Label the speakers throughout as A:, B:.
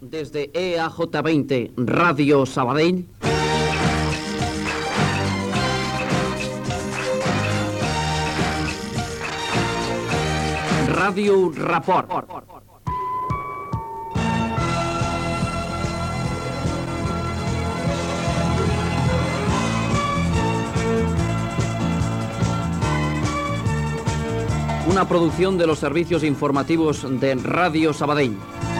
A: Desde EAJ20 Radio Sabadell, Ràdio Report. Una producción de los servicios informativos de Radio Sabadell.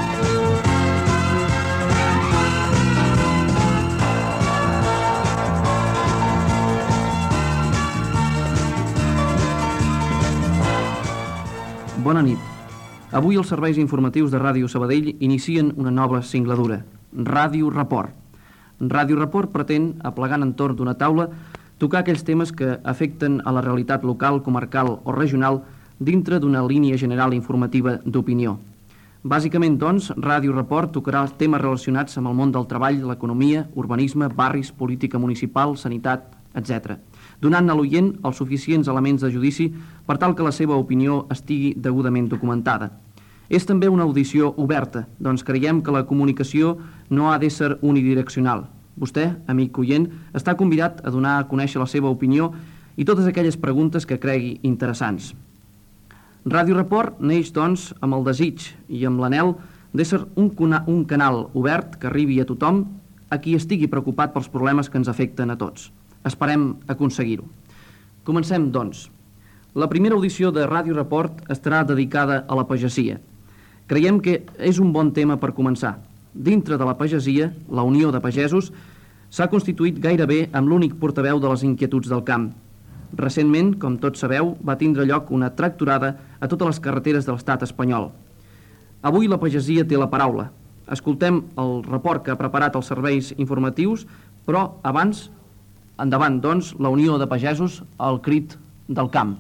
A: Bona nit. Avui els serveis informatius de Ràdio Sabadell inicien una nova singladura, Ràdio Report. Ràdio Report pretén, aplegant entorn d'una taula, tocar aquells temes que afecten a la realitat local, comarcal o regional dintre d'una línia general informativa d'opinió. Bàsicament, doncs, Ràdio Report tocarà temes relacionats amb el món del treball, l'economia, urbanisme, barris, política municipal, sanitat, etc., donant a l'oient els suficients elements de judici per tal que la seva opinió estigui degudament documentada. És també una audició oberta, doncs creiem que la comunicació no ha d'ésser unidireccional. Vostè, amic oient, està convidat a donar a conèixer la seva opinió i totes aquelles preguntes que cregui interessants. Ràdio Report neix, doncs, amb el desig i amb l'anhel d'ésser un canal obert que arribi a tothom a qui estigui preocupat pels problemes que ens afecten a tots. Esperem aconseguir-ho. Comencem, doncs. La primera audició de Ràdio Report estarà dedicada a la pagesia. Creiem que és un bon tema per començar. Dintre de la pagesia, la Unió de Pagesos s'ha constituït gairebé amb l'únic portaveu de les inquietuds del camp. Recentment, com tots sabeu, va tindre lloc una tractorada a totes les carreteres de l'estat espanyol. Avui la pagesia té la paraula. Escoltem el report que ha preparat els serveis informatius, però abans, endavant, doncs, la Unió de Pagesos al crit del camp.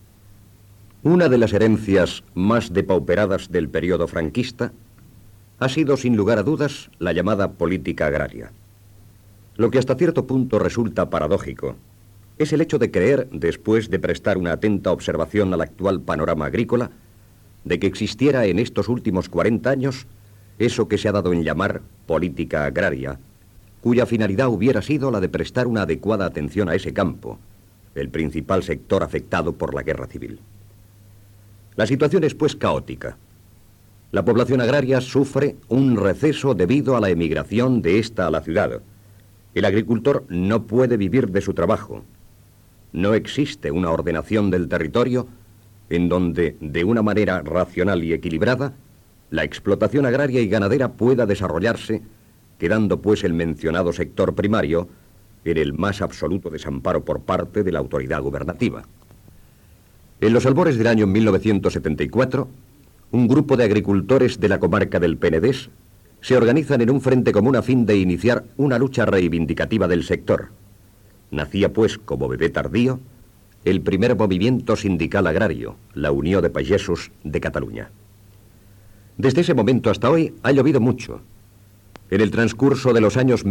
B: Una de las herencias más depauperadas del periodo franquista ha sido, sin lugar a dudas, la llamada política agraria. Lo que hasta cierto punto resulta paradójico es el hecho de creer, después de prestar una atenta observación al actual panorama agrícola, de que existiera en estos últimos 40 años eso que se ha dado en llamar política agraria, cuya finalidad hubiera sido la de prestar una adecuada atención a ese campo, el principal sector afectado por la guerra civil. La situación es, pues, caótica. La población agraria sufre un receso debido a la emigración de esta a la ciudad. El agricultor no puede vivir de su trabajo. No existe una ordenación del territorio en donde, de una manera racional y equilibrada, la explotación agraria y ganadera pueda desarrollarse, quedando pues el mencionado sector primario en el más absoluto desamparo por parte de la autoridad gubernativa. En los albores del año 1974, un grupo de agricultores de la comarca del Penedés se organizan en un frente común a fin de iniciar una lucha reivindicativa del sector. Nacía pues, como bebé tardío, el primer movimiento sindical agrario, la Unió de Pagesos de Cataluña. Desde ese momento hasta hoy ha llovido mucho. En el transcurso de los años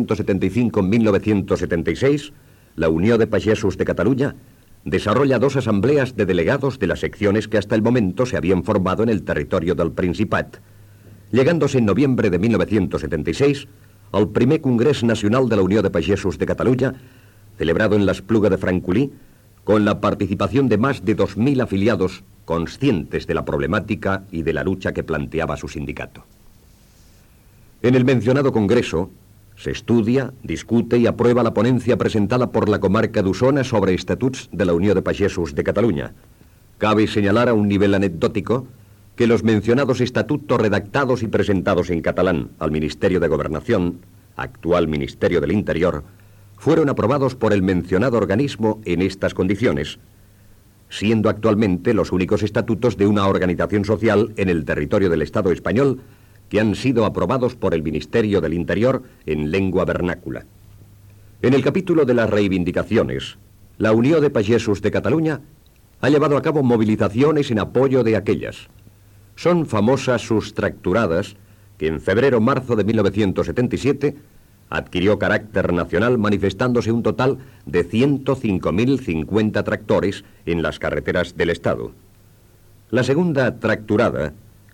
B: 1975-1976, la Unió de Pagesos de Cataluña desarrolla 2 asambleas de delegados de las secciones que hasta el momento se habían formado en el territorio del Principat, llegándose en noviembre de 1976 al primer Congrés Nacional de la Unió de Pagesos de Cataluña, celebrado en la Espluga de Francolí, con la participación de más de 2.000 afiliados conscientes de la problemática y de la lucha que planteaba su sindicato. En el mencionado congreso se estudia, discute y aprueba la ponencia presentada por la comarca d'Osona sobre estatuts de la Unió de Pagesos de Cataluña. Cabe señalar a un nivel anecdótico que los mencionados estatutos redactados y presentados en catalán al Ministerio de Gobernación, actual Ministerio del Interior, fueron aprobados por el mencionado organismo en estas condiciones, siendo actualmente los únicos estatutos de una organización social en el territorio del Estado español que han sido aprobados por el Ministerio del Interior en lengua vernácula. En el capítulo de las reivindicaciones, la Unió de Pagesos de Cataluña ha llevado a cabo movilizaciones en apoyo de aquellas. Son famosas sus tractoradas que en febrero-marzo de 1977 adquirió carácter nacional, manifestándose un total de 105.050 tractores en las carreteras del Estado. La segunda tractorada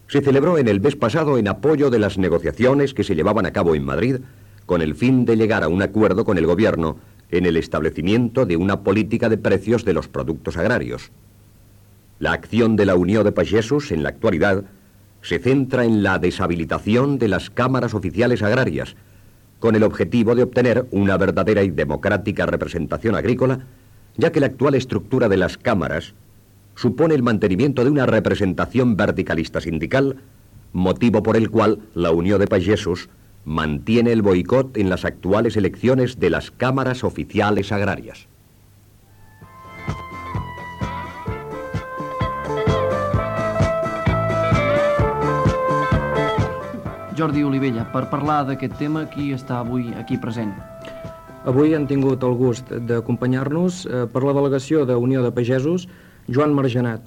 B: se celebró en el mes pasado en apoyo de las negociaciones que se llevaban a cabo en Madrid con el fin de llegar a un acuerdo con el gobierno en el establecimiento de una política de precios de los productos agrarios. La acción de la Unió de Pagesos en la actualidad se centra en la deshabilitación de las cámaras oficiales agrarias, con el objetivo de obtener una verdadera y democrática representación agrícola, ya que la actual estructura de las cámaras supone el mantenimiento de una representación verticalista sindical, motivo por el cual la Unió de Pagesos mantiene el boicot en las actuales elecciones de las cámaras oficiales agrarias.
A: Jordi Olivella, per parlar d'aquest tema, qui està avui aquí present?
C: Avui han tingut el gust d'acompanyar-nos per la delegació de Unió de Pagesos Joan Margenat,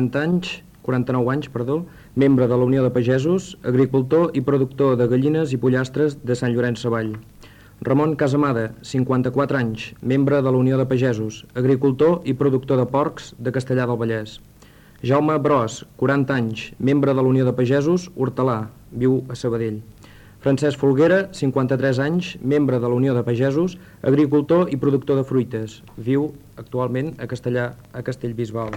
C: 49 anys, membre de la Unió de Pagesos, agricultor i productor de gallines i pollastres de Sant Llorenç Savall. Ramon Casamada, 54 anys, membre de la Unió de Pagesos, agricultor i productor de porcs de Castellar del Vallès. Jaume Bros, 40 anys, membre de la Unió de Pagesos, hortelà, viu a Sabadell. Francesc Folguera, 53 anys, membre de la Unió de Pagesos, agricultor i productor de fruites, viu actualment a Castellbisbal.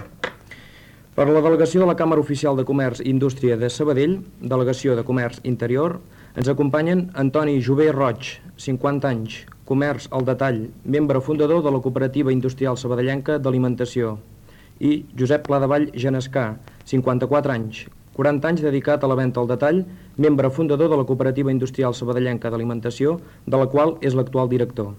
C: Per la delegació de la Càmera Oficial de Comerç i Indústria de Sabadell, delegació de Comerç Interior, ens acompanyen Antoni Jové Roig, 50 anys, comerç al detall, membre fundador de la Cooperativa Industrial Sabadellenca d'Alimentació, i Josep Pladevall Genescà, 54 anys, 40 anys dedicat a la venda al detall, membre fundador de la Cooperativa Industrial Sabadellenca d'Alimentació, de la qual és l'actual director.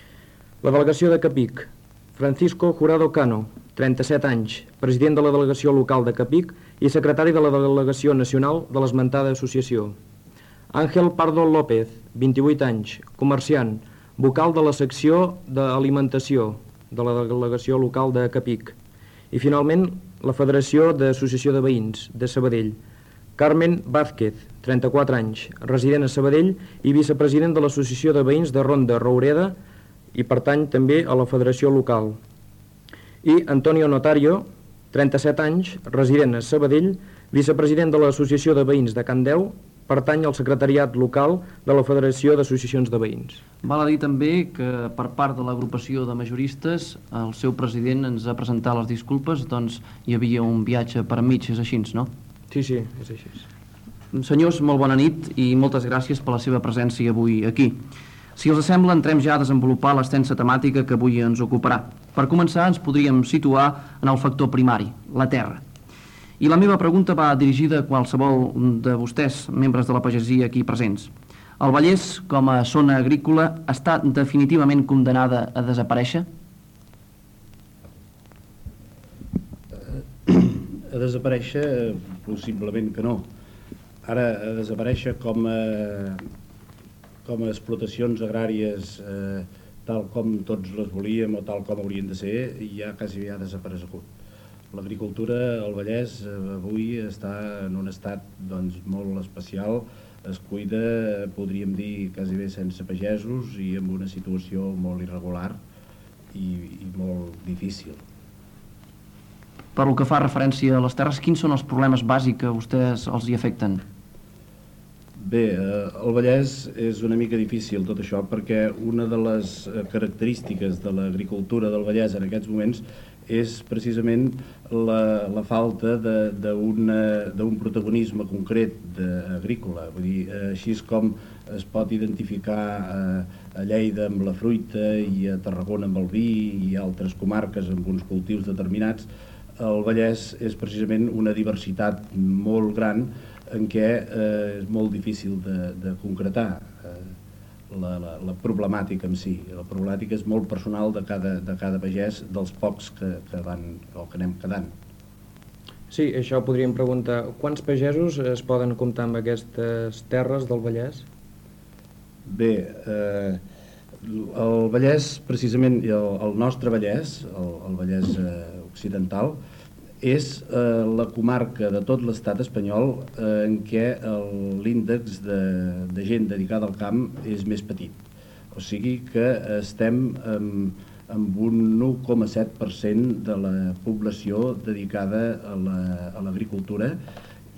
C: La delegació de Capic, Francisco Jurado Cano, 37 anys, president de la delegació local de Capic i secretari de la delegació nacional de l'esmentada associació. Àngel Pardo López, 28 anys, comerciant, vocal de la secció d'alimentació de la delegació local de Capic. I finalment, la Federació d'Associació de Veïns de Sabadell, Carmen Vázquez, 34 anys, resident a Sabadell i vicepresident de l'Associació de Veïns de Ronda Roureda i pertany també a la Federació local. I Antonio Notario, 37 anys, resident a Sabadell, vicepresident de l'Associació de Veïns de Can Deu, pertany al secretariat local de la Federació d'Associacions de Veïns.
A: Val a dir també que per part de l'agrupació de majoristes el seu president ens ha presentat les disculpes, doncs hi havia un viatge per enmig, és així, no?
C: Sí, és així.
A: Senyors, molt bona nit i moltes gràcies per la seva presència avui aquí. Si els sembla, entrem ja a desenvolupar l'extensa temàtica que avui ens ocuparà. Per començar, ens podríem situar en el factor primari, la terra. I la meva pregunta va dirigida a qualsevol de vostès, membres de la pagesia aquí presents. El Vallès, com a zona agrícola, està definitivament condenada a desaparèixer?
D: A desaparèixer, possiblement que no. Ara, a desaparèixer com a explotacions agràries tal com tots les volíem o tal com haurien de ser, ja quasi ha desaparegut. L'agricultura al Vallès avui està en un estat molt especial, es cuida, podríem dir, quasi bé sense pagesos i amb una situació molt irregular i molt difícil.
A: Per lo que fa referència a les terres, quins són els problemes bàsics que a vostès els hi afecten?
D: Bé, el Vallès és una mica difícil tot això perquè una de les característiques de l'agricultura del Vallès en aquests moments és precisament la falta d'un protagonisme concret agrícola. Vull dir, així com es pot identificar a Lleida amb la fruita i a Tarragona amb el vi i altres comarques amb uns cultius determinats, el Vallès és precisament una diversitat molt gran en què és molt difícil de concretar la problemàtica en si. La problemàtica és molt personal de cada pagès, dels pocs que van o que anem quedant.
C: Sí, això podríem preguntar. Quants pagesos es poden comptar amb aquestes terres del Vallès?
D: Bé, el Vallès, precisament, el nostre Vallès, el Vallès occidental, és la comarca de tot l'estat espanyol en què l'índex de gent dedicada al camp és més petit. O sigui que estem amb un 1,7% de la població dedicada a l'agricultura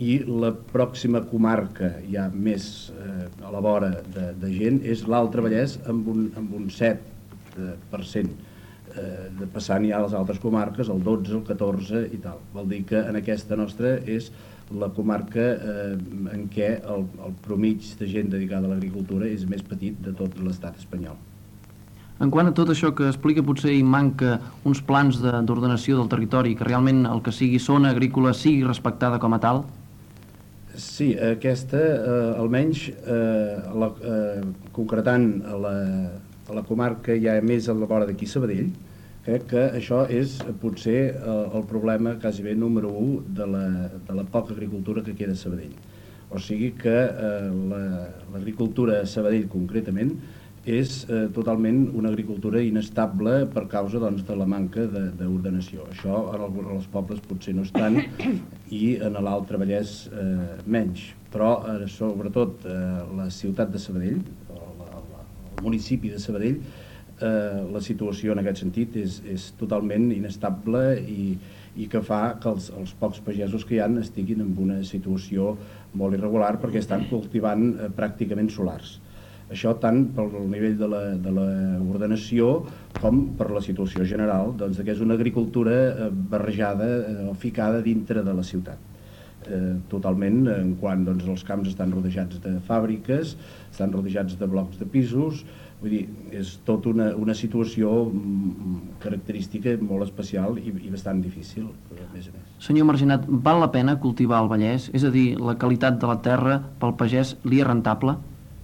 D: i la pròxima comarca ja més a la vora de gent és l'Altre Vallès amb un 7%, passant ja a les altres comarques, el 12, el 14 i tal. Vol dir que en aquesta nostra és la comarca en què el promig de gent dedicada a l'agricultura és més petit de tot l'estat espanyol.
A: En quant a tot això que explica, potser hi manca uns plans d'ordenació del territori, que realment el que sigui zona agrícola sigui respectada com a tal?
D: Sí, aquesta, almenys, concretant a la comarca ja més a la vora d'aquí, Sabadell, crec que això és potser el problema quasi bé número 1 de la poca agricultura que queda a Sabadell. O sigui que l'agricultura a Sabadell concretament és totalment una agricultura inestable per causa de la manca d'ordenació. Això en els pobles potser no és tant i en l'Altre Vallès menys, però sobretot la ciutat de Sabadell, el municipi de Sabadell, la situació en aquest sentit és totalment inestable i que fa que els pocs pagesos que hi ha estiguin en una situació molt irregular perquè estan cultivant pràcticament solars. Això tant pel nivell de l'ordenació com per la situació general, que és una agricultura barrejada o ficada dintre de la ciutat. Totalment, en quant els camps estan rodejats de fàbriques, estan rodejats de blocs de pisos, vull dir, és tota una situació característica molt especial i bastant difícil, a més a més.
A: Senyor Margenat, val la pena cultivar el Vallès? És a dir, la qualitat de la terra pel pagès li és rentable?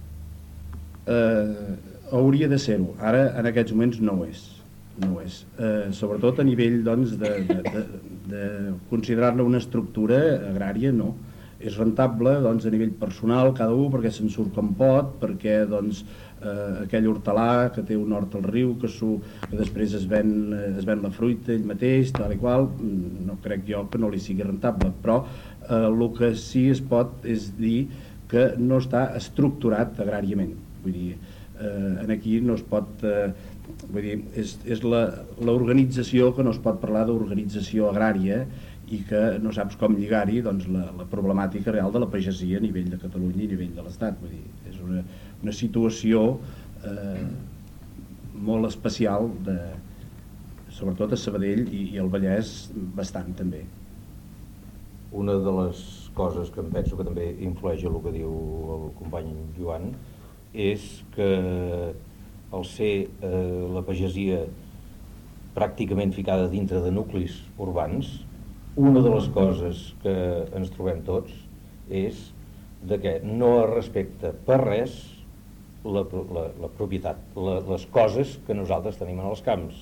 D: Hauria de ser-ho. Ara, en aquests moments, no ho és. No ho és. Sobretot a nivell de considerar-ne una estructura agrària, no. És rentable a nivell personal, cada un, perquè se'n surt com pot, perquè aquell hortelà que té un hort al riu, que després es ven la fruita ell mateix, tal i qual, no crec jo que no li sigui rentable, però el que sí es pot és dir que no està estructurat agràriament. Vull dir, aquí no es pot... Vull dir, és l'organització que no es pot parlar d'organització agrària i que no saps com lligar-hi la problemàtica real de la pagesia a nivell de Catalunya i a nivell de l'Estat. Vull dir, és una situació molt especial, sobretot a Sabadell i al Vallès bastant també.
E: Una de les coses que em penso que també influeix en el que diu el company Joan és que al ser la pagesia pràcticament ficada dintre de nuclis urbans, una de les coses que ens trobem tots és que no es respecta per res la propietat, les coses que nosaltres tenim en els camps.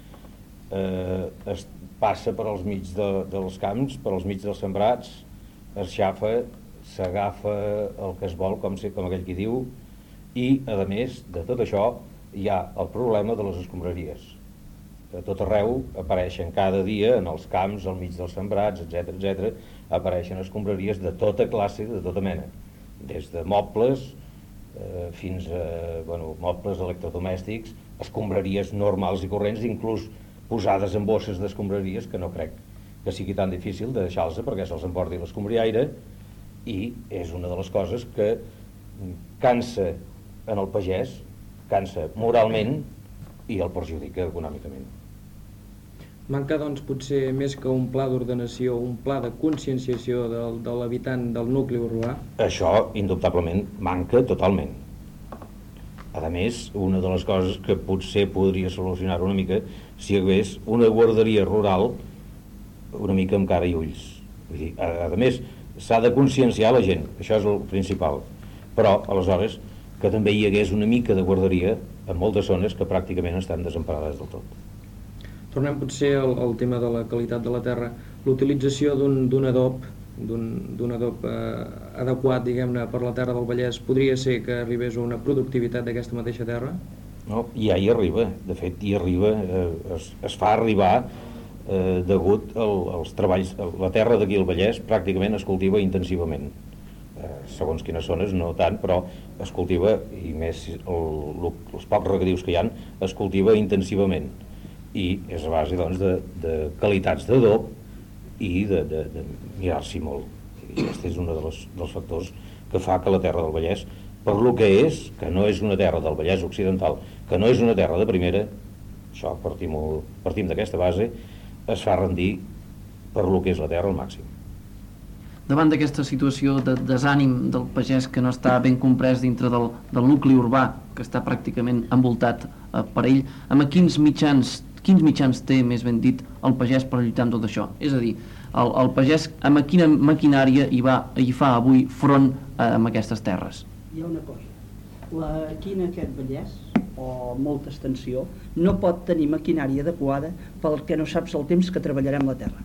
E: Es passa per als mig dels camps, per als mig dels sembrats, es xafa, s'agafa el que es vol, com aquell qui diu, i, a més de tot això, hi ha el problema de les escombraries. A tot arreu apareixen cada dia, en els camps, al mig dels sembrats, etc., apareixen escombraries de tota classe, de tota mena, des de mobles fins a mobles electrodomèstics, escombraries normals i corrents, inclús posades en bosses d'escombraries, que no crec que sigui tan difícil de deixar-los perquè se'ls emporti l'escombriaire, i és una de les coses que cansa en el pagès, cansa moralment i el perjudica econòmicament.
C: Manca, doncs, potser més que un pla d'ordenació, un pla de conscienciació de l'habitant del nucli urbà?
E: Això, indubtablement, manca totalment. A més, una de les coses que potser podria solucionar una mica si hi hagués una guarderia rural una mica amb cara i ulls. Vull dir, a més, s'ha de conscienciar la gent, això és el principal. Però, aleshores, que també hi hagués una mica de guarderia en moltes zones que pràcticament estan desemparades del tot.
C: Tornem potser al tema de la qualitat de la terra. L'utilització d'un adob, d'un adob adequat, diguem-ne, per la terra del Vallès, podria ser que arribés a una productivitat d'aquesta mateixa terra?
E: No, ja hi arriba. De fet, hi arriba, es fa arribar degut als treballs. La terra d'aquí al Vallès pràcticament es cultiva intensivament. Segons quines zones no tant, però es cultiva, i més els pocs regadius que hi ha, es cultiva intensivament. I és a base, doncs, de qualitats d'adob i de mirar-s'hi molt. I aquest és un dels factors que fa que la terra del Vallès, per lo que és, que no és una terra del Vallès Occidental, que no és una terra de primera, això partim d'aquesta base, es fa rendir per lo que és la terra al màxim.
A: Davant d'aquesta situació de desànim del pagès que no està ben comprès dintre del nucli urbà, que està pràcticament envoltat per ell, amb quins mitjans té, més ben dit, el pagès per lluitar amb tot això? És a dir, el pagès amb quina maquinària hi fa avui front amb aquestes terres?
F: Hi ha una cosa, aquí en aquest Vallès, o molta extensió, no pot tenir maquinària adequada perquè no saps el temps que treballarem la terra.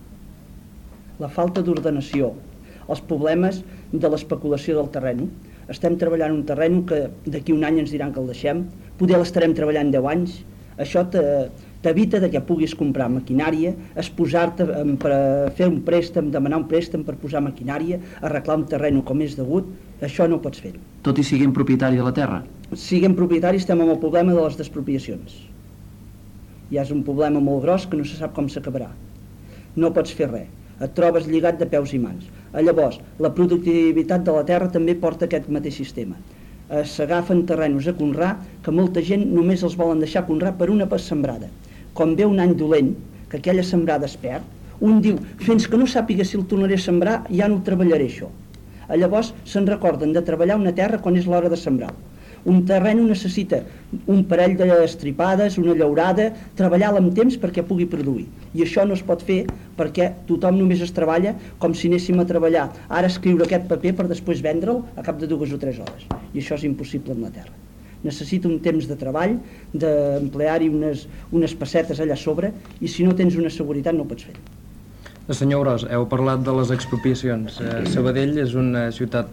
F: La falta d'ordenació, els problemes de l'especulació del terreny. Estem treballant un terreny que d'aquí un any ens diran que el deixem, poder l'estarem treballant 10 anys, això t'evita que puguis comprar maquinària, exposar-te per fer un préstec, demanar un préstec per posar maquinària, arreglar un terreny com és degut, això no pots fer-ho.
A: Tot i siguem propietari de la terra?
F: Siguem propietaris, estem amb el problema de les despropiacions. Ja és un problema molt gros que no se sap com s'acabarà. No pots fer res, et trobes lligat de peus i mans. Llavors, la productivitat de la terra també porta aquest mateix sistema. S'agafen terrenys a conrear que molta gent només els volen deixar conrear per una sembrada. Com ve un any dolent, que aquella sembrada es perd, un diu, fins que no sàpiga si el tornaré a sembrar, ja no ho treballaré això. Llavors se'n recorden de treballar una terra quan és l'hora de sembrar. Un terreny necessita un parell d'estripades, una llaurada, treballar-la amb temps perquè pugui produir. I això no es pot fer perquè tothom només es treballa com si anéssim a treballar. Ara escriure aquest paper per després vendre'l a cap de 2 o 3 hores. I això és impossible amb la terra. Necessita un temps de treball, d'emplear-hi unes pessetes allà sobre, i si no tens una seguretat no ho pots fer.
C: Senyor Gros, heu parlat de les expropiacions. Sabadell és una ciutat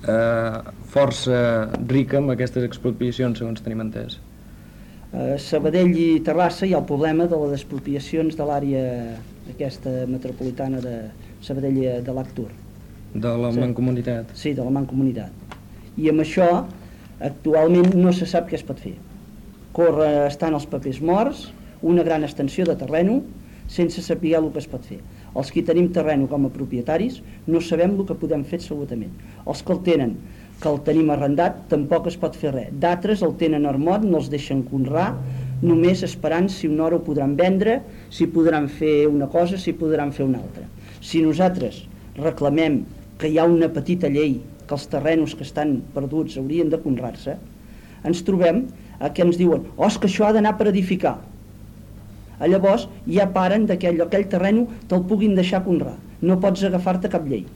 C: força rica amb aquestes expropiacions, segons tenim entès.
F: Sabadell i Terrassa hi ha el problema de les expropiacions de l'àrea aquesta metropolitana de Sabadell de l'Actur.
C: De la Mancomunitat.
F: Sí, de la Mancomunitat. I amb això actualment no se sap què es pot fer. Estan els papers morts, una gran extensió de terreno, sense saber el que es pot fer. Els que tenim terreno com a propietaris no sabem el que podem fer absolutament. Els que el tenen, que el tenim arrendat, tampoc es pot fer res. D'altres el tenen armot, no els deixen conrear, només esperant si una hora ho podran vendre, si podran fer una cosa, si podran fer una altra. Si nosaltres reclamem que hi ha una petita llei que els terrenos que estan perduts haurien de conrear-se, ens trobem que ens diuen és que això ha d'anar per edificar. Llavors ja paren aquell terreno te'l puguin deixar conrear. No pots agafar-te cap llei.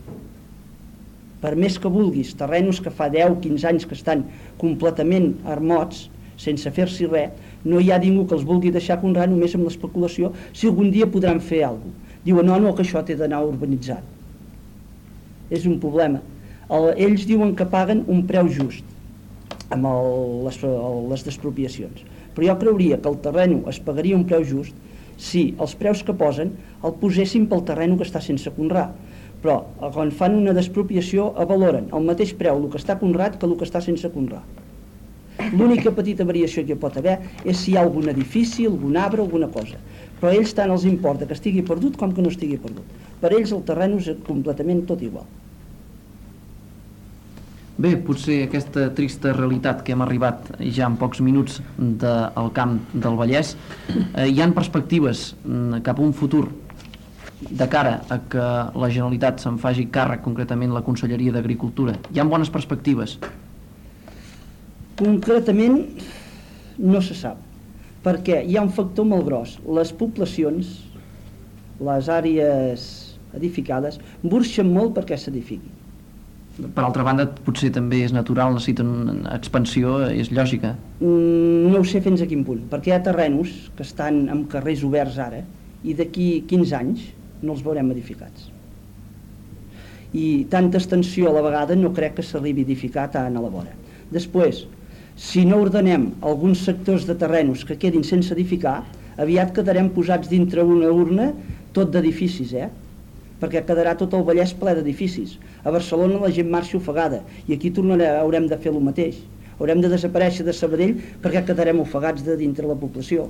F: Per més que vulguis, terrenos que fa 10-15 anys que estan completament armots, sense fer-s'hi res, no hi ha ningú que els vulgui deixar conrear només amb l'especulació si algun dia podran fer alguna cosa. Diuen, no, que això té d'anar urbanitzat. És un problema. Ells diuen que paguen un preu just amb les despropiacions. Però jo creuria que el terreno es pagaria un preu just si els preus que posen el posessin pel terreno que està sense conrear. Però quan fan una despropiació valoren el mateix preu el que està conreat que el que està sense conrear. L'única petita variació que hi pot haver és si hi ha algun edifici, algun arbre, alguna cosa. Però a ells tant els importa que estigui perdut com que no estigui perdut. Per ells el terreno és completament tot igual.
A: Bé, potser aquesta trista realitat que hem arribat ja en pocs minuts del camp del Vallès, hi han perspectives cap a un futur de cara a que la Generalitat se'n faci càrrec, concretament la Conselleria d'Agricultura. Hi ha bones perspectives?
F: Concretament no se sap, perquè hi ha un factor molt gros. Les poblacions, les àrees edificades, burxen molt perquè s'edifiquin.
A: Per altra banda, potser també és natural, necessiten una expansió, és lògica.
F: No ho sé fins a quin punt, perquè hi ha terrenos que estan en carrers oberts ara i d'aquí 15 anys no els veurem edificats. I tanta extensió a la vegada no crec que s'arribi a edificar tant a la vora. Després, si no ordenem alguns sectors de terrenos que quedin sense edificar, aviat quedarem posats dintre una urna tot d'edificis, perquè quedarà tot el Vallès ple d'edificis. A Barcelona la gent marxa ofegada i aquí haurem de fer el mateix. Haurem de desaparèixer de Sabadell perquè quedarem ofegats de dintre la població.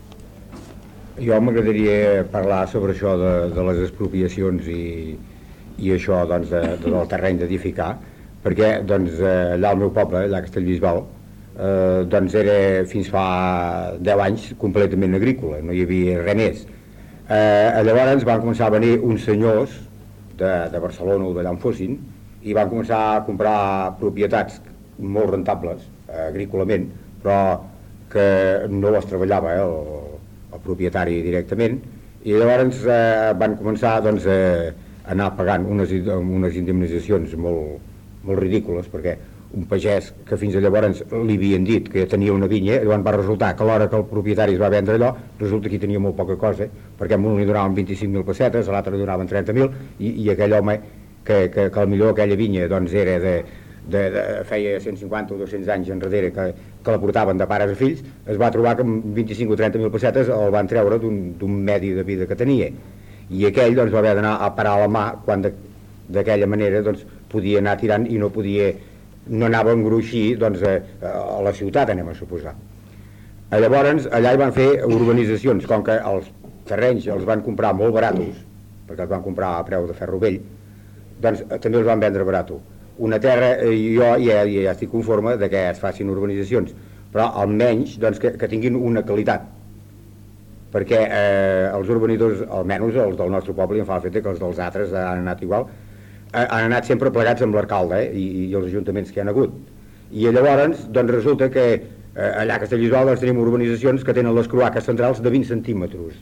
G: Jo m'agradaria parlar sobre això de les expropiacions i i això doncs, del terreny d'edificar, perquè doncs, allà al meu poble, allà a Castellbisbal, doncs era fins fa 10 anys completament agrícola, no hi havia res més. Llavors van començar a venir uns senyors de Barcelona o d'allà on fossin i van començar a comprar propietats molt rentables agrícolament, però que no les treballava el propietari directament, i llavors van començar doncs, a anar pagant unes indemnitzacions molt ridícules, perquè un pagès que fins a llavors li havien dit que tenia una vinya, llavors va resultar que a l'hora que el propietari es va vendre allò, resulta que hi tenia molt poca cosa, perquè a un li donaven 25.000 pessetes, a l'altre li donaven 30.000, i aquell home que potser aquella vinya doncs, era feia 150 o 200 anys enrere que la portaven de pares a fills, es va trobar que amb 25 o 30.000 pessetes el van treure d'un medi de vida que tenia, i aquell doncs, va haver d'anar a parar la mà quan d'aquella manera doncs, podia anar tirant i no anava a engruixir doncs, a la ciutat, anem a suposar. Llavors allà hi van fer urbanitzacions, com que els terrenys els van comprar molt baratos, perquè els van comprar a preu de ferro vell, doncs també els van vendre barato. Una terra, jo ja estic conforme de que es facin urbanitzacions, però almenys doncs, que tinguin una qualitat, perquè els urbanitors, almenys els del nostre poble, i em fa el fet que els dels altres han anat igual, han anat sempre plegats amb l'alcalde i els ajuntaments que hi han hagut. I llavors doncs, resulta que allà a Castellbisbal doncs, tenim urbanitzacions que tenen les croaques centrals de 20 centímetres.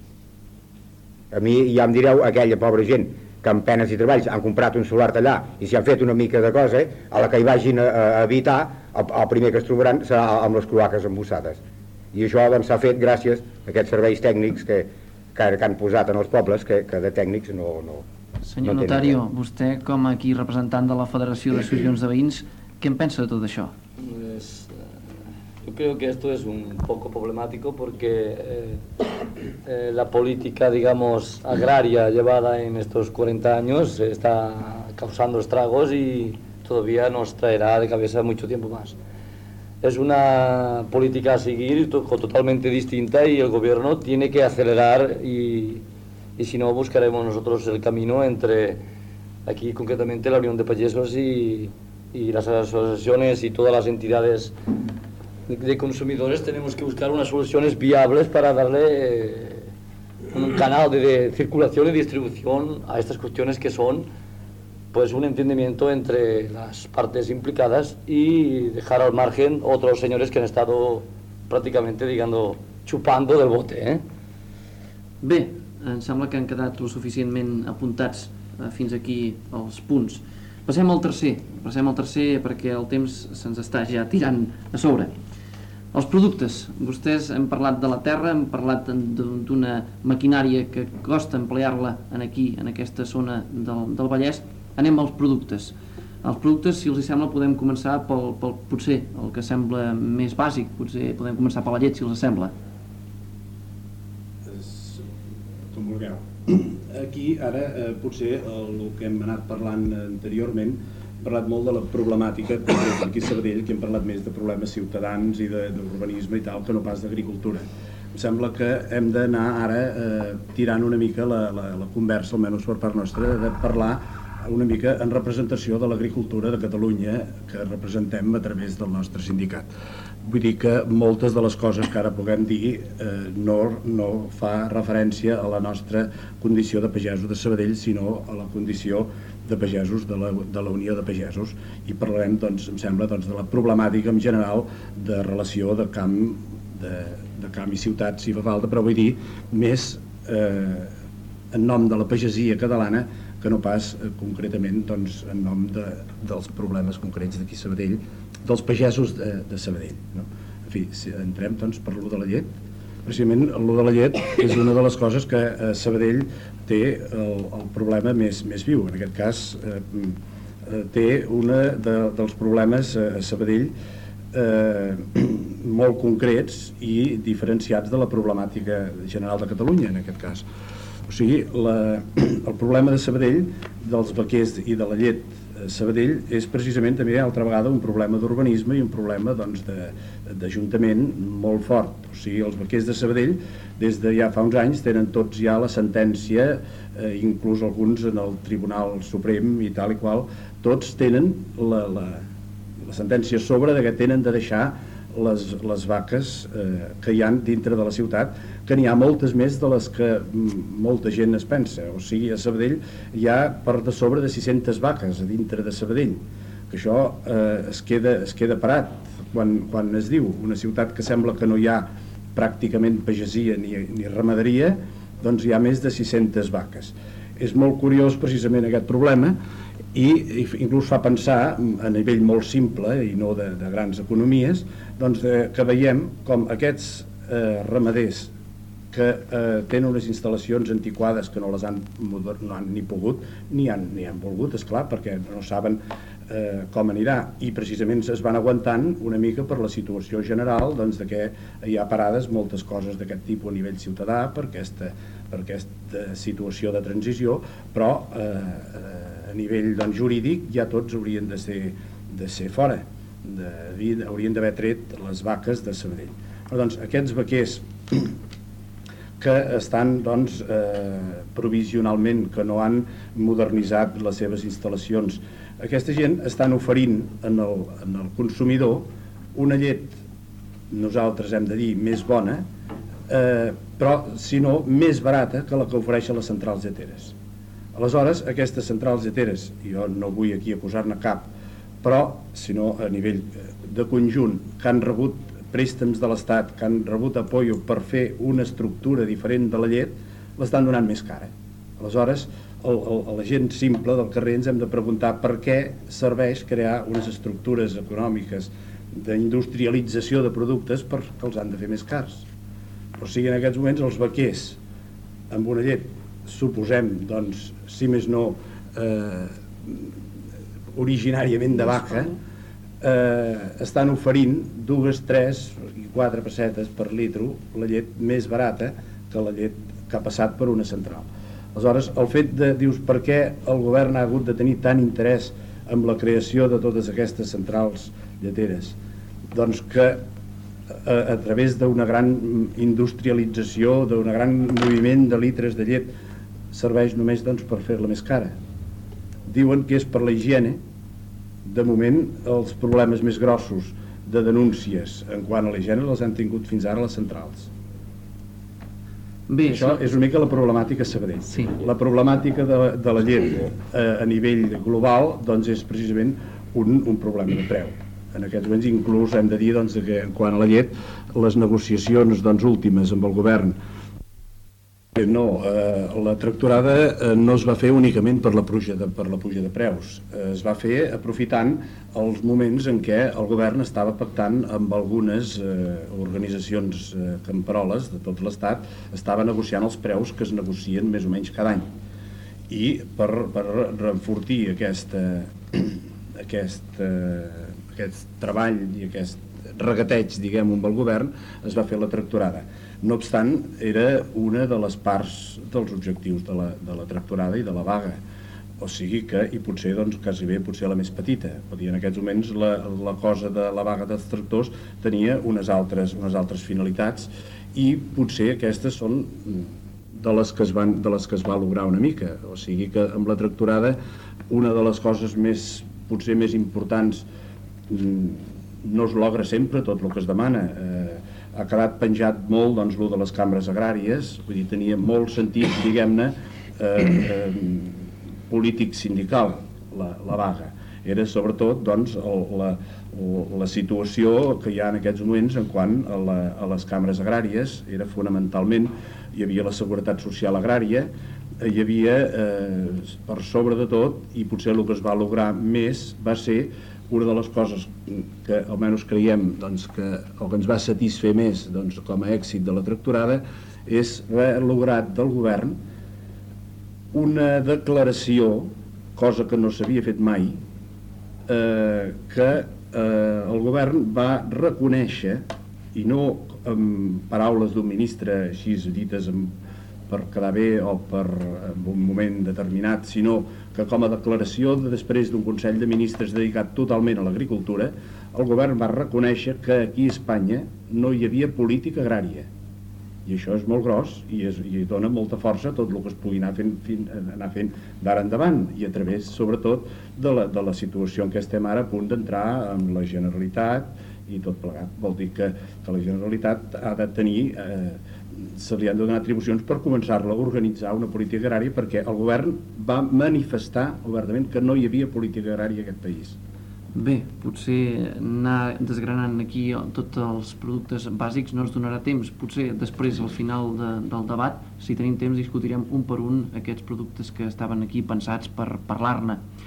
G: A mi ja em direu, aquella pobra gent que amb penes i treballs han comprat un solar allà i s'hi han fet una mica de cosa, a la que hi vagin a habitar, el primer que es trobaran serà amb les cloaques embussades. I això doncs, s'ha fet gràcies a aquests serveis tècnics que han posat en els pobles, que de tècnics no
A: Senyor notario, vostè com aquí representant de la Federació d'Associacions de Veïns, què en pensa de tot això?
H: Yo creo que esto es un poco problemático porque la política, digamos, agraria llevada en estos 40 años está causando estragos y todavía nos traerá de cabeza mucho tiempo más. Es una política a seguir totalmente distinta y el gobierno tiene que acelerar y si no buscaremos nosotros el camino entre aquí concretamente la Unión de Payesos y las asociaciones y todas las entidades de consumidores. Tenemos que buscar unas soluciones viables para darle un canal de circulación y distribución a estas cuestiones que son pues un entendimiento entre las partes implicadas y dejar al margen otros señores que han estado prácticamente, digamos, chupando del bote.
A: Bé, em sembla que han quedat lo suficientment apuntats fins aquí els punts. Passem al tercer perquè el temps se'ns està ja tirant a sobre. Els productes. Vostès han parlat de la terra, han parlat d'una maquinària que costa emplear-la aquí, en aquesta zona del Vallès. Anem als productes. Els productes, si els sembla, podem començar pel potser el que sembla més bàsic. Potser podem començar per la llet, si els sembla.
D: Com vulgueu. Aquí, ara, potser el que hem anat parlant anteriorment, hem parlat molt de la problemàtica aquí a Sabadell, que hem parlat més de problemes ciutadans i d'urbanisme i tal, que no pas d'agricultura. Em sembla que hem d'anar ara tirant una mica la conversa, almenys per part nostra, de parlar una mica en representació de l'agricultura de Catalunya que representem a través del nostre sindicat. Vull dir que moltes de les coses que ara puguem dir no fa referència a la nostra condició de pagesos de Sabadell, sinó a la condició de pagesos de la Unió de Pagesos, i parlarem, doncs, em sembla, de la problemàtica en general de relació de camp i ciutat, si fa falta, però vull dir més en nom de la pagesia catalana que no pas concretament doncs, en nom dels problemes concrets d'aquí a Sabadell, dels pagesos de Sabadell. No? En fi, si entrem doncs, per lo de la llet. Precisament lo de la llet és una de les coses que Sabadell té el problema més viu. En aquest cas té un dels problemes a Sabadell molt concrets i diferenciats de la problemàtica general de Catalunya, en aquest cas. O sigui, el problema de Sabadell, dels vaquers i de la llet Sabadell és precisament també altra vegada un problema d'urbanisme i un problema d'Ajuntament molt fort. O sigui, els vaquers de Sabadell des de ja fa uns anys tenen tots ja la sentència, inclús alguns en el Tribunal Suprem i tal i qual, tots tenen la sentència sobre que tenen de deixar les vaques que hi ha dintre de la ciutat, que n'hi ha moltes més de les que molta gent es pensa. O sigui, a Sabadell hi ha per de sobre de 600 vaques a dintre de Sabadell, que això es queda parat quan es diu una ciutat que sembla que no hi ha pràcticament pagesia ni ramaderia, doncs hi ha més de 600 vaques. És molt curiós precisament aquest problema i inclús fa pensar a nivell molt simple i no de grans economies, doncs que veiem com aquests ramaders que tenen unes instal·lacions antiquades que no han ni pogut ni han volgut, esclar, perquè no saben com anirà, i precisament es van aguantant una mica per la situació general, doncs de que hi ha parades moltes coses d'aquest tipus a nivell ciutadà per aquesta situació de transició, però a nivell jurídic ja tots haurien de ser fora, haurien d'haver tret les vaques de Sabadell. Però doncs aquests vaquers que estan provisionalment, que no han modernitzat les seves instal·lacions, aquesta gent estan oferint en el consumidor una llet, nosaltres hem de dir més bona, però si no més barata que la que ofereixen les centrals lleteres. Aleshores, aquestes centrals lleteres, jo no vull aquí acusar-ne cap, però sinó a nivell de conjunt, que han rebut préstecs de l'Estat, que han rebut apoyo per fer una estructura diferent de la llet, l'estan donant més cara. Aleshores, a la gent simple del carrer ens hem de preguntar per què serveix crear unes estructures econòmiques d'industrialització de productes perquè els han de fer més cars. O sigui, en aquests moments els vaquers amb una llet, suposem, doncs, si més no originàriament de vaca, estan oferint 2, 3 i 4 pessetes per litro la llet més barata que la llet que ha passat per una central. Aleshores, el fet de, dius, per què el govern ha hagut de tenir tant interès en la creació de totes aquestes centrals lleteres? Doncs que a través d'una gran industrialització, d'un gran moviment de litres de llet, serveix només per fer-la més cara. Diuen que és per la higiene. De moment, els problemes més grossos de denúncies en quant a la higiene els han tingut fins ara les centrals. Bé, això és una mica la problemàtica a Sabadell. Sí. La problemàtica de la llet a nivell global doncs és precisament un problema de preu. En aquests moments inclús hem de dir que en quant a la llet les negociacions últimes amb el govern, no, la tractorada no es va fer únicament per la puja de preus, es va fer aprofitant els moments en què el govern estava pactant amb algunes organitzacions camperoles de tot l'Estat, estava negociant els preus que es negocien més o menys cada any, i per renfortir aquest treball i aquest regateig, diguem, amb el govern, es va fer la tractorada. No obstant, era una de les parts dels objectius de la tractorada i de la vaga. O sigui que, i potser, quasi bé, potser la més petita. Vull dir, en aquests moments la cosa de la vaga dels tractors tenia unes altres finalitats i potser aquestes són de les que es va lograr una mica. O sigui que amb la tractorada una de les coses potser més importants no es logra sempre tot el que es demana. Ha quedat penjat molt lo de les cambres agràries, vull dir, tenia molt sentit, diguem-ne, polític sindical, la vaga. Era sobretot la situació que hi ha en aquests moments en quant a les cambres agràries. Era fonamentalment, hi havia la seguretat social agrària, hi havia, per sobre de tot, i potser el que es va lograr més va ser una de les coses que almenys creiem que el que ens va satisfer més com a èxit de la tractorada és haver lograt del govern una declaració, cosa que no s'havia fet mai, que el govern va reconèixer, i no amb paraules d'un ministre així dites per quedar bé o per en un moment determinat, sinó que com a declaració després d'un Consell de Ministres dedicat totalment a l'agricultura, el govern va reconèixer que aquí a Espanya no hi havia política agrària. I això és molt gros i dona molta força a tot el que es pugui anar fent d'ara endavant, i a través sobretot de la situació en què estem ara a punt d'entrar amb la Generalitat i tot plegat. Vol dir que la Generalitat ha de tenir, se li han de donar atribucions per començar-la a organitzar una política agrària, perquè el govern va manifestar obertament que no hi havia política agrària a aquest país.
A: Bé, potser anar desgranant aquí tots els productes bàsics no ens donarà temps. Potser després, al final del debat, si tenim temps, discutirem un per un aquests productes que estaven aquí pensats per parlar-ne.